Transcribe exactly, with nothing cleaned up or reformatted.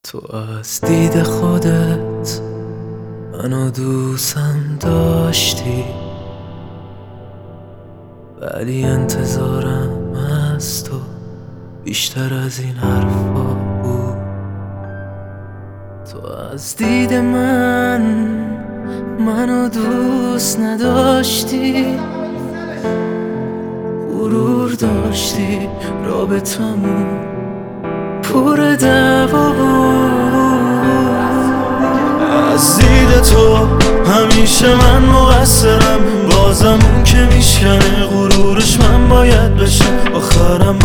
تو از دید خودت منو دوستم داشتی، ولی انتظارم از تو بیشتر از این حرفا بود. تو از دید من منو دوست نداشتی، غرور داشتی، رابطمون پر دعوا بود. از دید تو همیشه من مقصرم، بازم اون که میشکنه غرورش من باید بشم، آخرم